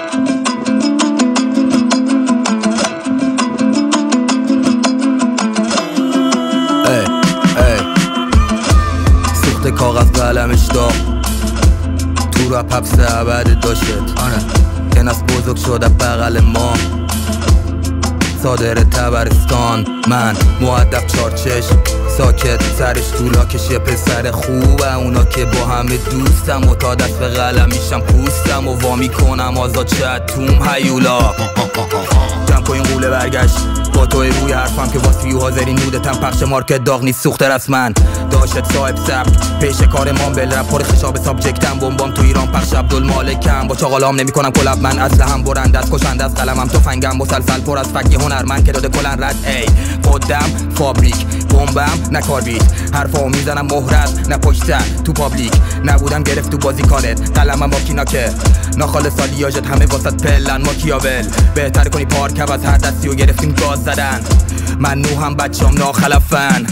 سوخت کاغذ قلمش داغ تو رپ حبس عبد داشت که نست بزرگ شده بغل ما صادر تبرستان من مؤدب چارچش ساکت سرش طولاکش یه پسر خوبه اونا که با همه دوستم و تا دست به قلمیشم پوستم و وامی کنم آزاد شد توم هیولا جمع کن این قوله برگشت با توی روی حرفم که واسه حاضری نودتم پخش مارکت داغ نیست سوخته رسمن داشت صاحب سبک پیش کار مامبل رپ پر خشاب سابجکتم بمبام تو ایران پخش عبدالمالکم با چاقالام نمی کنم کلاب من اصل هم برنده از کشنده از قلمم تفنگم مسلسل پر از فکی هنرمند که داده کلن رد ای خودم فابریک بمبم نه کاربیت حرفامو میزنم مهرت نه پشتر تو پابلیک نبودم گرفت تو بازی کارت قلمم با کیناکه ناخال سالیاژت همه واسط پلن ماکیاول بهتر کنی پارکب از هر دستی و گرفتیم گاز زدن من نوهم بچه‌ام ناخلفن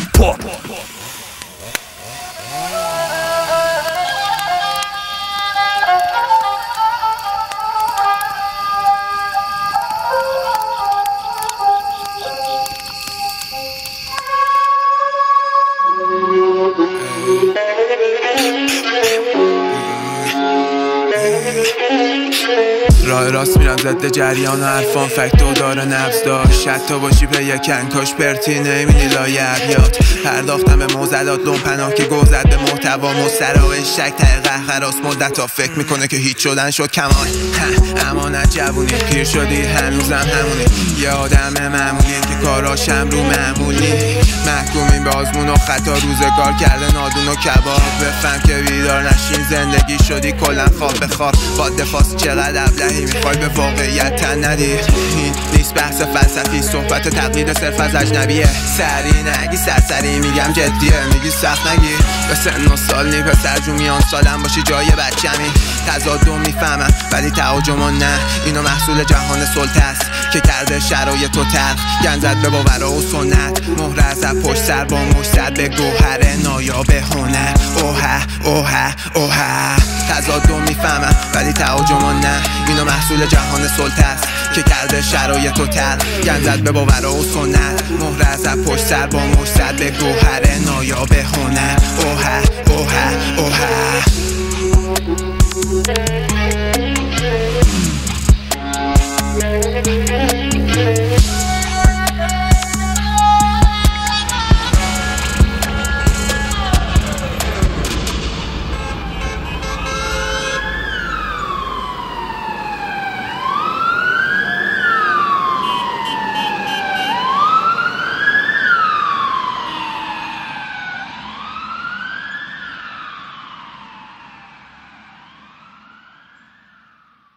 راه راست میرم ضد جریان حرفان فکت و داره نبض داشت حتی باشی به یک کنکاش پرتی نمیدی لای ابیات پرداختم به موزلات لون پناه که گوزد به محتوا مسترا و شک ته قهقراس مدت ها فکر میکنه که هیچ شدن شد کمان امانت جوونی پیر شدی هنوزم همونی یه آدم معمولی که کاراشم رو معمولی محکومین به آزمون و خطا روزگار کرده نادون و کباب بفهم که بیدار نشین زندگی شدی کلن خواب بخواب با دفاس چقدر ابلهی میخوای به واقعیت تن ندی این نیست بحث فلسفی صحبت تقلید صرف از اجنبیه سری نگی سرسری میگم جدیه میگی سخت نگی به سن و سال نی پسر جو میان سالم باشی جای بچمی تضادو میفهمم ولی تعاجمو نه اینو محصول جهان سلطه است که کرده شرایط و تلخ گنزد به باورا و سنت مهر از پشت سر با مشتد به گوهر نایاب هنر اوه اوه اوه تضادو میفهمم ولی تعاجمو نه اینو محصول جهان سلطه است که کرده شرایط و تلخ گنزد به باورا و سنت مهر از پشت سر با مشتد به گوهر نایاب هنر اوه اوه اوه